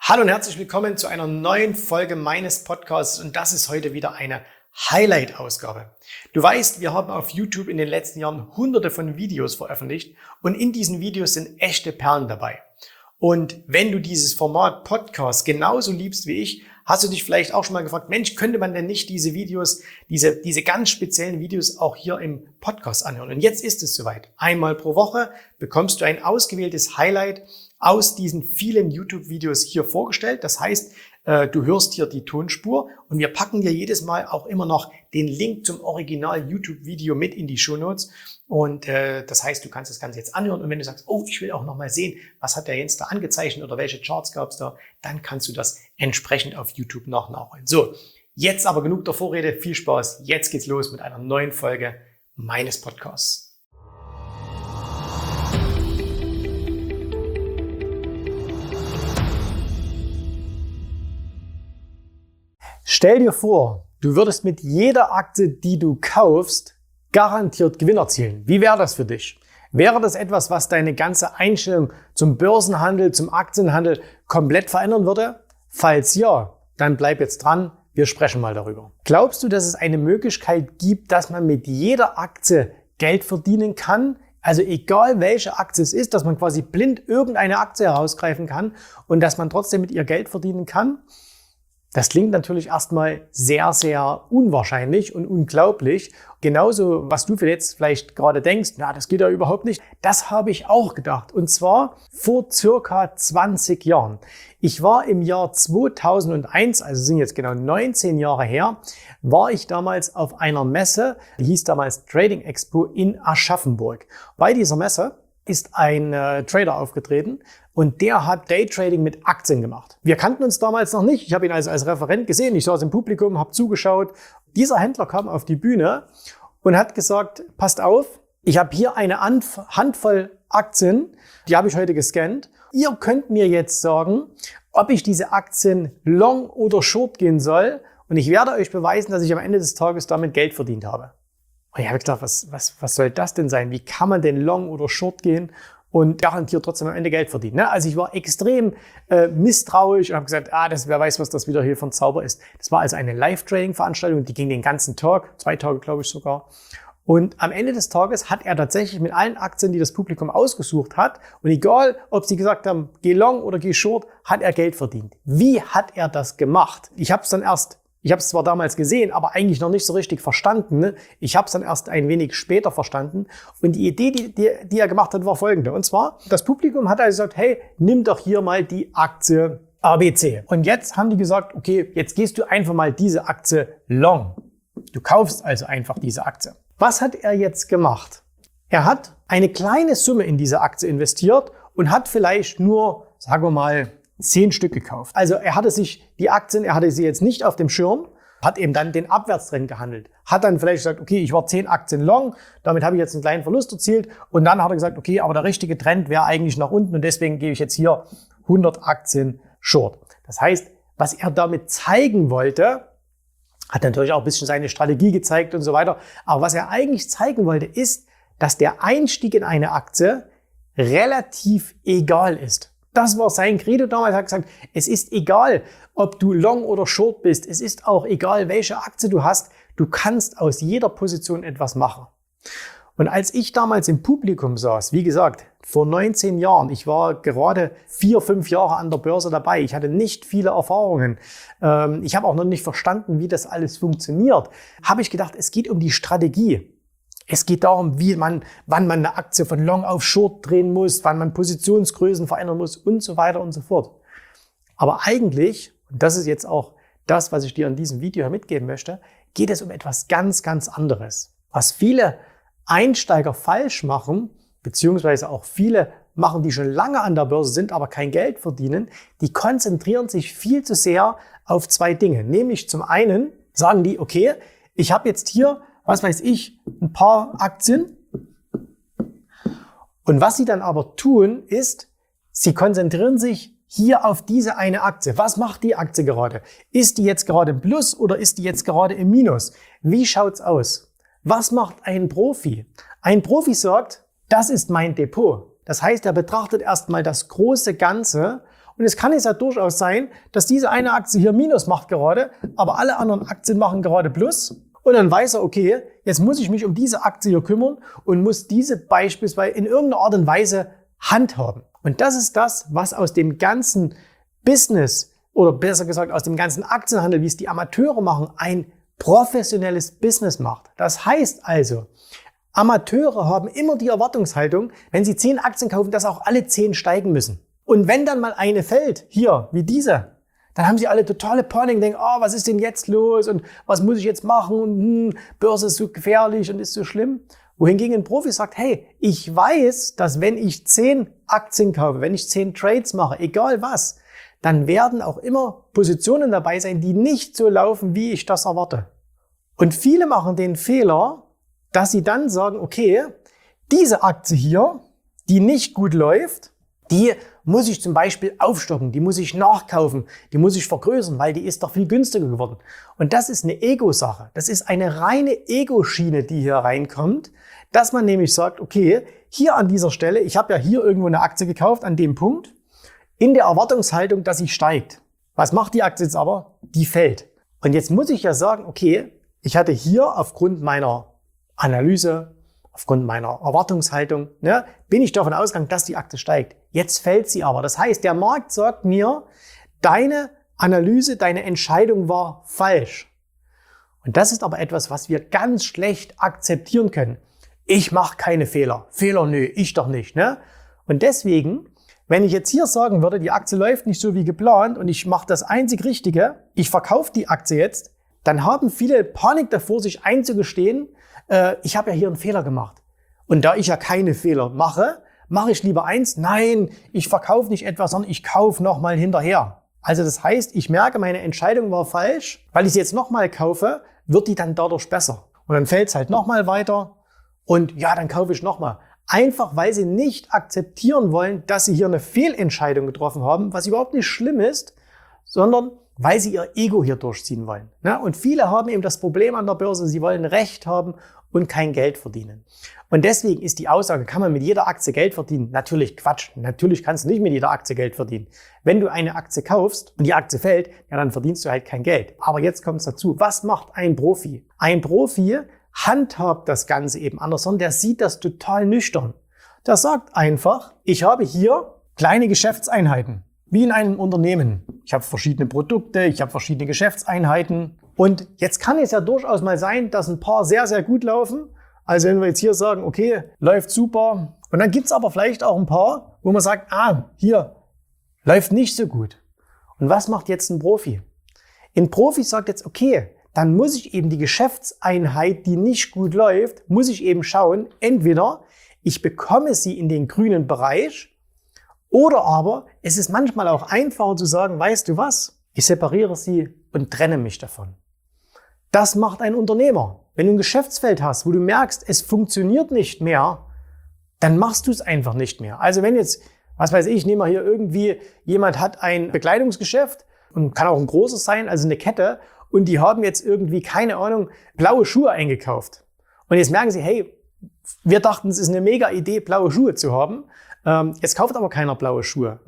Hallo und herzlich willkommen zu einer neuen Folge meines Podcasts und das ist heute wieder eine Highlight-Ausgabe. Du weißt, wir haben auf YouTube in den letzten Jahren hunderte von Videos veröffentlicht und in diesen Videos sind echte Perlen dabei. Und wenn du dieses Format Podcast genauso liebst wie ich, hast du dich vielleicht auch schon mal gefragt, Mensch, könnte man denn nicht diese Videos, diese ganz speziellen Videos auch hier im Podcast anhören? Und jetzt ist es soweit. Einmal pro Woche bekommst du ein ausgewähltes Highlight aus diesen vielen YouTube-Videos hier vorgestellt. Das heißt, du hörst hier die Tonspur und wir packen dir jedes Mal auch immer noch den Link zum Original-YouTube-Video mit in die Shownotes. Und das heißt, du kannst das Ganze jetzt anhören und wenn du sagst, oh, ich will auch noch mal sehen, was hat der Jens da angezeichnet oder welche Charts gab es da, dann kannst du das entsprechend auf YouTube noch nachholen. So, jetzt aber genug der Vorrede, viel Spaß. Jetzt geht's los mit einer neuen Folge meines Podcasts. Stell dir vor, du würdest mit jeder Aktie, die du kaufst, garantiert Gewinn erzielen. Wie wäre das für dich? Wäre das etwas, was deine ganze Einstellung zum Börsenhandel, zum Aktienhandel komplett verändern würde? Falls ja, dann bleib jetzt dran, wir sprechen mal darüber. Glaubst du, dass es eine Möglichkeit gibt, dass man mit jeder Aktie Geld verdienen kann? Also egal welche Aktie es ist, dass man quasi blind irgendeine Aktie herausgreifen kann und dass man trotzdem mit ihr Geld verdienen kann? Das klingt natürlich erstmal sehr, sehr unwahrscheinlich und unglaublich. Genauso, was du jetzt vielleicht gerade denkst, na, das geht ja überhaupt nicht. Das habe ich auch gedacht. Und zwar vor circa 20 Jahren. Ich war im Jahr 2001, also sind jetzt genau 19 Jahre her, war ich damals auf einer Messe, die hieß damals Trading Expo in Aschaffenburg. Bei dieser Messe ist ein Trader aufgetreten und der hat Daytrading mit Aktien gemacht. Wir kannten uns damals noch nicht. Ich habe ihn also als Referent gesehen. Ich saß im Publikum, habe zugeschaut. Dieser Händler kam auf die Bühne und hat gesagt, passt auf, ich habe hier eine Handvoll Aktien, die habe ich heute gescannt. Ihr könnt mir jetzt sagen, ob ich diese Aktien long oder short gehen soll und ich werde euch beweisen, dass ich am Ende des Tages damit Geld verdient habe. Und ich habe gedacht, was soll das denn sein? Wie kann man denn long oder short gehen und garantiert trotzdem am Ende Geld verdienen? Ne? Also ich war extrem misstrauisch und habe gesagt, wer weiß, was das wieder hier für ein Zauber ist. Das war also eine Live-Trading-Veranstaltung, die ging den ganzen Tag, 2 Tage glaube ich sogar. Und am Ende des Tages hat er tatsächlich mit allen Aktien, die das Publikum ausgesucht hat, und egal, ob sie gesagt haben, geh long oder geh short, hat er Geld verdient. Wie hat er das gemacht? Ich habe es zwar damals gesehen, aber eigentlich noch nicht so richtig verstanden. Ne? Ich habe es dann erst ein wenig später verstanden. Und die Idee, die er gemacht hat, war folgende. Und zwar, das Publikum hat also gesagt, hey, nimm doch hier mal die Aktie ABC. Und jetzt haben die gesagt, okay, jetzt gehst du einfach mal diese Aktie long. Du kaufst also einfach diese Aktie. Was hat er jetzt gemacht? Er hat eine kleine Summe in diese Aktie investiert und hat vielleicht nur, sagen wir mal, 10 Stück gekauft. Also er hatte sie jetzt nicht auf dem Schirm, hat eben dann den Abwärtstrend gehandelt. Hat dann vielleicht gesagt, okay, ich war 10 Aktien long, damit habe ich jetzt einen kleinen Verlust erzielt. Und dann hat er gesagt, okay, aber der richtige Trend wäre eigentlich nach unten und deswegen gebe ich jetzt hier 100 Aktien short. Das heißt, was er damit zeigen wollte, hat natürlich auch ein bisschen seine Strategie gezeigt und so weiter. Aber was er eigentlich zeigen wollte, ist, dass der Einstieg in eine Aktie relativ egal ist. Das war sein Credo damals. Er hat gesagt, es ist egal, ob du long oder short bist. Es ist auch egal, welche Aktie du hast. Du kannst aus jeder Position etwas machen. Und als ich damals im Publikum saß, wie gesagt, vor 19 Jahren, ich war gerade 4, 5 Jahre an der Börse dabei. Ich hatte nicht viele Erfahrungen. Ich habe auch noch nicht verstanden, wie das alles funktioniert. Habe ich gedacht, es geht um die Strategie. Es geht darum, wann man eine Aktie von Long auf Short drehen muss, wann man Positionsgrößen verändern muss und so weiter und so fort. Aber eigentlich, und das ist jetzt auch das, was ich dir in diesem Video mitgeben möchte, geht es um etwas ganz, ganz anderes. Was viele Einsteiger falsch machen, beziehungsweise auch viele machen, die schon lange an der Börse sind, aber kein Geld verdienen, die konzentrieren sich viel zu sehr auf 2 Dinge. Nämlich zum einen sagen die, okay, ich habe jetzt hier, was weiß ich, ein paar Aktien. Und was sie dann aber tun, ist, sie konzentrieren sich hier auf diese eine Aktie. Was macht die Aktie gerade? Ist die jetzt gerade im Plus oder ist die jetzt gerade im Minus? Wie schaut's aus? Was macht ein Profi? Ein Profi sagt, das ist mein Depot. Das heißt, er betrachtet erstmal das große Ganze Und es kann jetzt ja durchaus sein, dass diese eine Aktie hier Minus macht gerade, aber alle anderen Aktien machen gerade Plus. Und dann weiß er, okay, jetzt muss ich mich um diese Aktie hier kümmern und muss diese beispielsweise in irgendeiner Art und Weise handhaben. Und das ist das, was aus dem ganzen Business oder besser gesagt aus dem ganzen Aktienhandel, wie es die Amateure machen, ein professionelles Business macht. Das heißt also, Amateure haben immer die Erwartungshaltung, wenn sie 10 Aktien kaufen, dass auch alle 10 steigen müssen. Und wenn dann mal eine fällt, hier, wie diese, dann haben sie alle totale Panik und denken, was ist denn jetzt los und was muss ich jetzt machen und Börse ist so gefährlich und ist so schlimm. Wohingegen ein Profi sagt, hey, ich weiß, dass wenn ich 10 Aktien kaufe, wenn ich 10 Trades mache, egal was, dann werden auch immer Positionen dabei sein, die nicht so laufen, wie ich das erwarte. Und viele machen den Fehler, dass sie dann sagen, okay, diese Aktie hier, die nicht gut läuft, die muss ich zum Beispiel aufstocken, die muss ich nachkaufen, die muss ich vergrößern, weil die ist doch viel günstiger geworden. Und das ist eine Ego-Sache. Das ist eine reine Ego-Schiene, die hier reinkommt, dass man nämlich sagt, okay, hier an dieser Stelle, ich habe ja hier irgendwo eine Aktie gekauft, an dem Punkt, in der Erwartungshaltung, dass sie steigt. Was macht die Aktie jetzt aber? Die fällt. Und jetzt muss ich ja sagen, okay, ich hatte hier aufgrund meiner Analyse, aufgrund meiner Erwartungshaltung, bin ich davon ausgegangen, dass die Aktie steigt. Jetzt fällt sie aber. Das heißt, der Markt sagt mir, deine Analyse, deine Entscheidung war falsch. Und das ist aber etwas, was wir ganz schlecht akzeptieren können. Ich mache keine Fehler. Fehler, nö, ich doch nicht. Und deswegen, wenn ich jetzt hier sagen würde, die Aktie läuft nicht so wie geplant und ich mache das einzig Richtige, ich verkaufe die Aktie jetzt, dann haben viele Panik davor, sich einzugestehen, ich habe ja hier einen Fehler gemacht. Und da ich ja keine Fehler mache, mache ich lieber eins, nein, ich verkaufe nicht etwas, sondern ich kaufe nochmal hinterher. Also das heißt, ich merke, meine Entscheidung war falsch, weil ich sie jetzt nochmal kaufe, wird die dann dadurch besser. Und dann fällt es halt nochmal weiter und ja, dann kaufe ich nochmal. Einfach, weil sie nicht akzeptieren wollen, dass sie hier eine Fehlentscheidung getroffen haben, was überhaupt nicht schlimm ist, sondern weil sie ihr Ego hier durchziehen wollen. Und viele haben eben das Problem an der Börse, sie wollen Recht haben und kein Geld verdienen. Und deswegen ist die Aussage, kann man mit jeder Aktie Geld verdienen? Natürlich Quatsch. Natürlich kannst du nicht mit jeder Aktie Geld verdienen. Wenn du eine Aktie kaufst und die Aktie fällt, ja, dann verdienst du halt kein Geld. Aber jetzt kommt es dazu. Was macht ein Profi? Ein Profi handhabt das Ganze eben anders, sondern der sieht das total nüchtern. Der sagt einfach, ich habe hier kleine Geschäftseinheiten, wie in einem Unternehmen. Ich habe verschiedene Produkte, ich habe verschiedene Geschäftseinheiten. Und jetzt kann es ja durchaus mal sein, dass ein paar sehr, sehr gut laufen. Also wenn wir jetzt hier sagen, okay, läuft super. Und dann gibt's aber vielleicht auch ein paar, wo man sagt, hier, läuft nicht so gut. Und was macht jetzt ein Profi? Ein Profi sagt jetzt, okay, dann muss ich eben die Geschäftseinheit, die nicht gut läuft, muss ich eben schauen, entweder ich bekomme sie in den grünen Bereich oder aber es ist manchmal auch einfacher zu sagen, weißt du was, ich separiere sie und trenne mich davon. Das macht ein Unternehmer. Wenn du ein Geschäftsfeld hast, wo du merkst, es funktioniert nicht mehr, dann machst du es einfach nicht mehr. Also wenn jetzt, was weiß ich, nehmen wir hier irgendwie, jemand hat ein Bekleidungsgeschäft und kann auch ein großes sein, also eine Kette, und die haben jetzt irgendwie, keine Ahnung, blaue Schuhe eingekauft. Und jetzt merken sie, hey, wir dachten, es ist eine mega Idee, blaue Schuhe zu haben. Jetzt kauft aber keiner blaue Schuhe.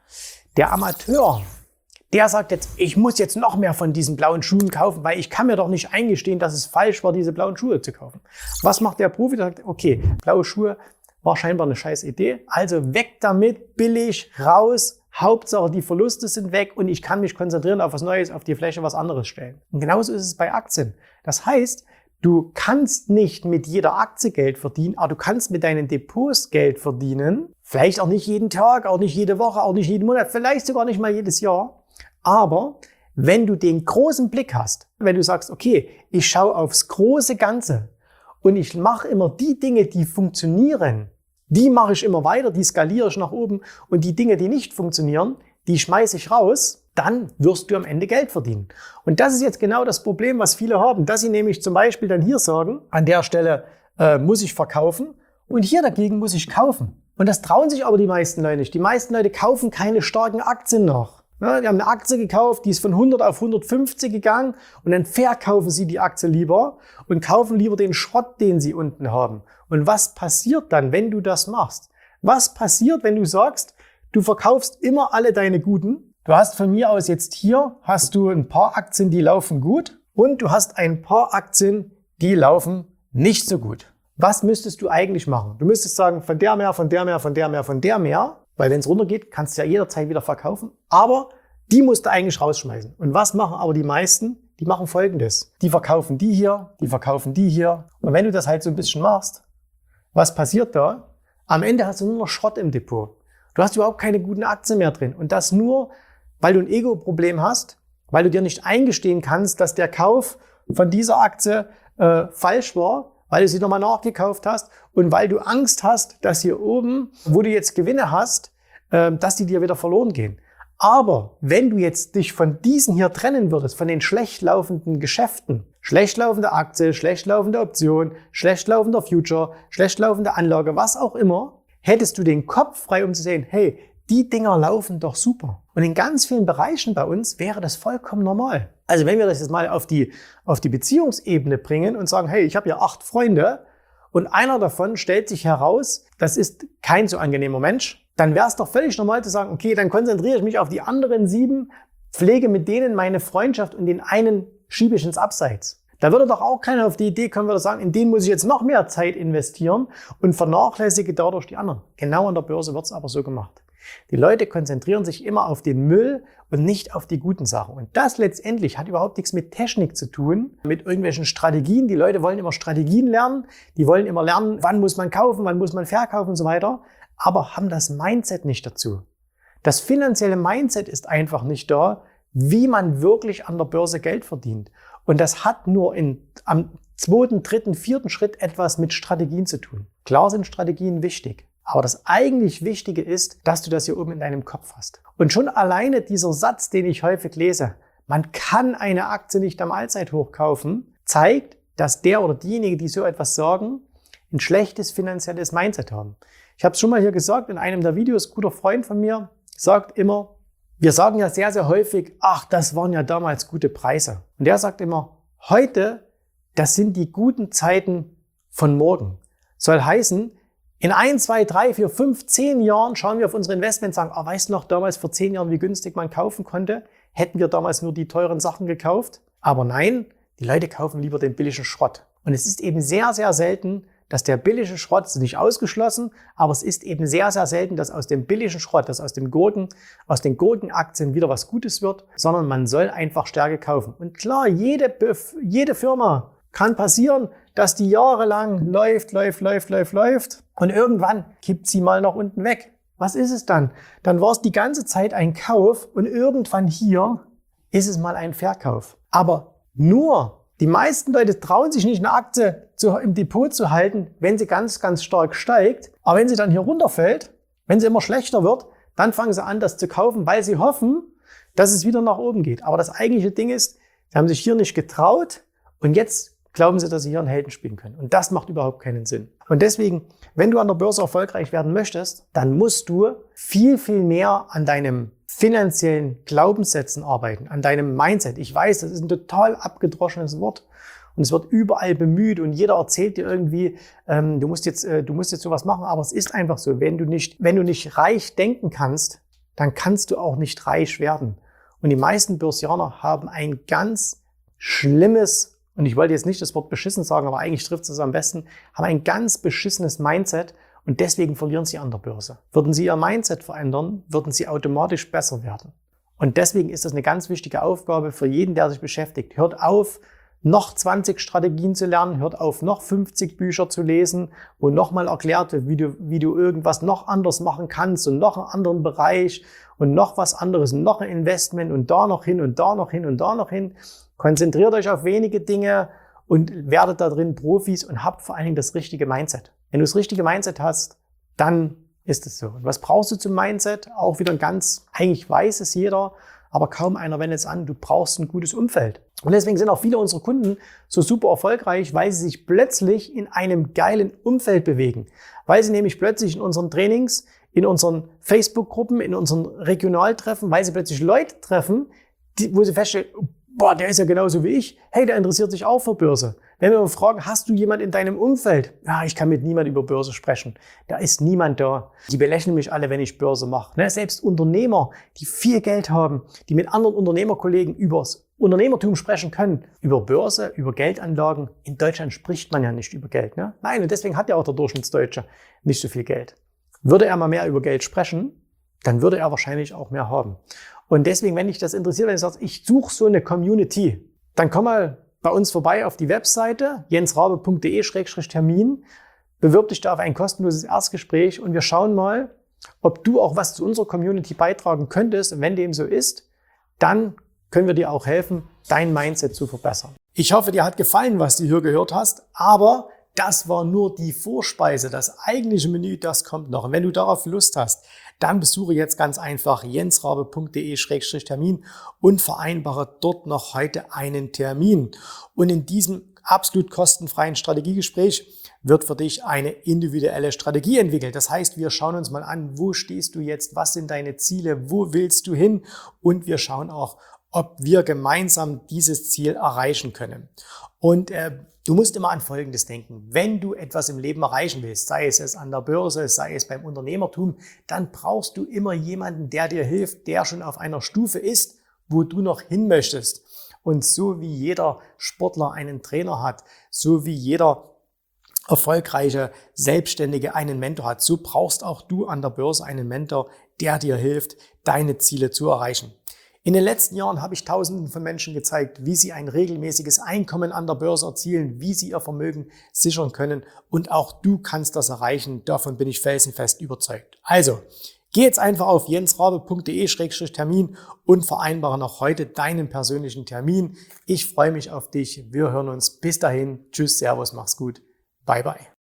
Der Amateur, der sagt jetzt, ich muss jetzt noch mehr von diesen blauen Schuhen kaufen, weil ich kann mir doch nicht eingestehen, dass es falsch war, diese blauen Schuhe zu kaufen. Was macht der Profi? Der sagt, okay, blaue Schuhe war scheinbar eine scheiß Idee, also weg damit, billig, raus, Hauptsache die Verluste sind weg und ich kann mich konzentrieren auf was Neues, auf die Fläche was anderes stellen. Und genauso ist es bei Aktien. Das heißt, du kannst nicht mit jeder Aktie Geld verdienen, aber du kannst mit deinen Depots Geld verdienen. Vielleicht auch nicht jeden Tag, auch nicht jede Woche, auch nicht jeden Monat, vielleicht sogar nicht mal jedes Jahr. Aber wenn du den großen Blick hast, wenn du sagst, okay, ich schaue aufs große Ganze und ich mache immer die Dinge, die funktionieren, die mache ich immer weiter, die skaliere ich nach oben und die Dinge, die nicht funktionieren, die schmeiße ich raus, dann wirst du am Ende Geld verdienen. Und das ist jetzt genau das Problem, was viele haben, dass sie nämlich zum Beispiel dann hier sagen, an der Stelle muss ich verkaufen und hier dagegen muss ich kaufen. Und das trauen sich aber die meisten Leute nicht. Die meisten Leute kaufen keine starken Aktien noch. Ja, die haben eine Aktie gekauft, die ist von 100 auf 150 gegangen und dann verkaufen sie die Aktie lieber und kaufen lieber den Schrott, den sie unten haben. Und was passiert dann, wenn du das machst? Was passiert, wenn du sagst, Du verkaufst immer alle deine guten. Du hast von mir aus jetzt hier, hast du ein paar Aktien, die laufen gut und du hast ein paar Aktien, die laufen nicht so gut. Was müsstest du eigentlich machen? Du müsstest sagen, von der mehr, von der mehr, von der mehr, von der mehr, weil wenn es runtergeht, kannst du ja jederzeit wieder verkaufen, aber die musst du eigentlich rausschmeißen. Und was machen aber die meisten? Die machen Folgendes. Die verkaufen die hier, die verkaufen die hier. Und wenn du das halt so ein bisschen machst, was passiert da? Am Ende hast du nur noch Schrott im Depot. Du hast überhaupt keine guten Aktien mehr drin. Und das nur, weil du ein Ego-Problem hast, weil du dir nicht eingestehen kannst, dass der Kauf von dieser Aktie falsch war, weil du sie nochmal nachgekauft hast und weil du Angst hast, dass hier oben, wo du jetzt Gewinne hast, dass die dir wieder verloren gehen. Aber wenn du jetzt dich von diesen hier trennen würdest, von den schlecht laufenden Geschäften, schlecht laufende Aktie, schlecht laufende Option, schlecht laufender Future, schlecht laufende Anlage, was auch immer, hättest du den Kopf frei, um zu sehen, hey, die Dinger laufen doch super. Und in ganz vielen Bereichen bei uns wäre das vollkommen normal. Also wenn wir das jetzt mal auf die Beziehungsebene bringen und sagen, hey, ich habe ja 8 Freunde und einer davon stellt sich heraus, das ist kein so angenehmer Mensch, dann wäre es doch völlig normal zu sagen, okay, dann konzentriere ich mich auf die anderen 7, pflege mit denen meine Freundschaft und den einen schiebe ich ins Abseits. Da würde doch auch keiner auf die Idee kommen, würde sagen, in den muss ich jetzt noch mehr Zeit investieren und vernachlässige dadurch die anderen. Genau an der Börse wird es aber so gemacht. Die Leute konzentrieren sich immer auf den Müll und nicht auf die guten Sachen. Und das letztendlich hat überhaupt nichts mit Technik zu tun, mit irgendwelchen Strategien. Die Leute wollen immer Strategien lernen, die wollen immer lernen, wann muss man kaufen, wann muss man verkaufen und so weiter, aber haben das Mindset nicht dazu. Das finanzielle Mindset ist einfach nicht da, wie man wirklich an der Börse Geld verdient. Und das hat nur am 2., 3., 4. Schritt etwas mit Strategien zu tun. Klar sind Strategien wichtig. Aber das eigentlich Wichtige ist, dass du das hier oben in deinem Kopf hast. Und schon alleine dieser Satz, den ich häufig lese, man kann eine Aktie nicht am Allzeithoch kaufen, zeigt, dass der oder diejenige, die so etwas sagen, ein schlechtes finanzielles Mindset haben. Ich habe es schon mal hier gesagt, in einem der Videos, ein guter Freund von mir sagt immer, wir sagen ja sehr, sehr häufig, ach, das waren ja damals gute Preise. Und der sagt immer, heute, das sind die guten Zeiten von morgen. Soll heißen, in 1, 2, 3, 4, 5, 10 Jahren schauen wir auf unsere Investments und sagen, weißt du noch damals vor 10 Jahren, wie günstig man kaufen konnte? Hätten wir damals nur die teuren Sachen gekauft? Aber nein, die Leute kaufen lieber den billigen Schrott. Und es ist eben sehr, sehr selten, dass der billige Schrott, ist nicht ausgeschlossen, aber es ist eben sehr, sehr selten, dass aus dem billigen Schrott, dass aus den Gurkenaktien wieder was Gutes wird, sondern man soll einfach Stärke kaufen. Und klar, jede Firma kann passieren, dass die jahrelang läuft und irgendwann kippt sie mal nach unten weg. Was ist es dann? Dann war es die ganze Zeit ein Kauf und irgendwann hier ist es mal ein Verkauf. Aber nur die meisten Leute trauen sich nicht, eine Aktie im Depot zu halten, wenn sie ganz, ganz stark steigt. Aber wenn sie dann hier runterfällt, wenn sie immer schlechter wird, dann fangen sie an, das zu kaufen, weil sie hoffen, dass es wieder nach oben geht. Aber das eigentliche Ding ist, sie haben sich hier nicht getraut und jetzt glauben sie, dass sie hier einen Helden spielen können. Und das macht überhaupt keinen Sinn. Und deswegen, wenn du an der Börse erfolgreich werden möchtest, dann musst du viel, viel mehr an deinem finanziellen Glaubenssätzen arbeiten, an deinem Mindset. Ich weiß, das ist ein total abgedroschenes Wort und es wird überall bemüht und jeder erzählt dir irgendwie, du musst jetzt sowas machen, aber es ist einfach so, wenn du nicht reich denken kannst, dann kannst du auch nicht reich werden. Und die meisten Börsianer haben ein ganz schlimmes, und ich wollte jetzt nicht das Wort beschissen sagen, aber eigentlich trifft es am besten, haben ein ganz beschissenes Mindset und deswegen verlieren sie an der Börse. Würden sie ihr Mindset verändern, würden sie automatisch besser werden. Und deswegen ist das eine ganz wichtige Aufgabe für jeden, der sich beschäftigt. Hört auf, noch 20 Strategien zu lernen, hört auf, noch 50 Bücher zu lesen, wo nochmal erklärt wird, wie du irgendwas noch anders machen kannst und noch einen anderen Bereich und noch was anderes und noch ein Investment und da noch hin und da noch hin und da noch hin. Konzentriert euch auf wenige Dinge und werdet da drin Profis und habt vor allen Dingen das richtige Mindset. Wenn du das richtige Mindset hast, dann ist es so. Und was brauchst du zum Mindset? Auch wieder eigentlich weiß es jeder, aber kaum einer wendet es an. Du brauchst ein gutes Umfeld. Und deswegen sind auch viele unserer Kunden so super erfolgreich, weil sie sich plötzlich in einem geilen Umfeld bewegen. Weil sie nämlich plötzlich in unseren Trainings, in unseren Facebook-Gruppen, in unseren Regionaltreffen, weil sie plötzlich Leute treffen, wo sie feststellen, boah, der ist ja genauso wie ich. Hey, der interessiert sich auch für Börse. Wenn wir mal fragen, hast du jemand in deinem Umfeld? Ja, ich kann mit niemandem über Börse sprechen. Da ist niemand da. Die belächeln mich alle, wenn ich Börse mache. Ne? Selbst Unternehmer, die viel Geld haben, die mit anderen Unternehmerkollegen übers Unternehmertum sprechen können. Über Börse, über Geldanlagen. In Deutschland spricht man ja nicht über Geld. Ne? Nein, und deswegen hat ja auch der Durchschnittsdeutsche nicht so viel Geld. Würde er mal mehr über Geld sprechen, dann würde er wahrscheinlich auch mehr haben. Und deswegen, wenn dich das interessiert, wenn du sagst, ich suche so eine Community, dann komm mal bei uns vorbei auf die Webseite jensrabe.de/termin, bewirb dich da auf ein kostenloses Erstgespräch und wir schauen mal, ob du auch was zu unserer Community beitragen könntest. Und wenn dem so ist, dann können wir dir auch helfen, dein Mindset zu verbessern. Ich hoffe, dir hat gefallen, was du hier gehört hast, aber das war nur die Vorspeise. Das eigentliche Menü, das kommt noch. Und wenn du darauf Lust hast, dann besuche jetzt ganz einfach jensrabe.de/termin und vereinbare dort noch heute einen Termin. Und in diesem absolut kostenfreien Strategiegespräch wird für dich eine individuelle Strategie entwickelt. Das heißt, wir schauen uns mal an, wo stehst du jetzt, was sind deine Ziele, wo willst du hin? Und wir schauen auch, ob wir gemeinsam dieses Ziel erreichen können. Und du musst immer an Folgendes denken. Wenn du etwas im Leben erreichen willst, sei es an der Börse, sei es beim Unternehmertum, dann brauchst du immer jemanden, der dir hilft, der schon auf einer Stufe ist, wo du noch hin möchtest. Und so wie jeder Sportler einen Trainer hat, so wie jeder erfolgreiche Selbstständige einen Mentor hat, so brauchst auch du an der Börse einen Mentor, der dir hilft, deine Ziele zu erreichen. In den letzten Jahren habe ich Tausenden von Menschen gezeigt, wie sie ein regelmäßiges Einkommen an der Börse erzielen, wie sie ihr Vermögen sichern können. Und auch du kannst das erreichen. Davon bin ich felsenfest überzeugt. Also, geh jetzt einfach auf jensrabe.de/termin und vereinbare noch heute deinen persönlichen Termin. Ich freue mich auf dich. Wir hören uns. Bis dahin. Tschüss, Servus, mach's gut. Bye, bye.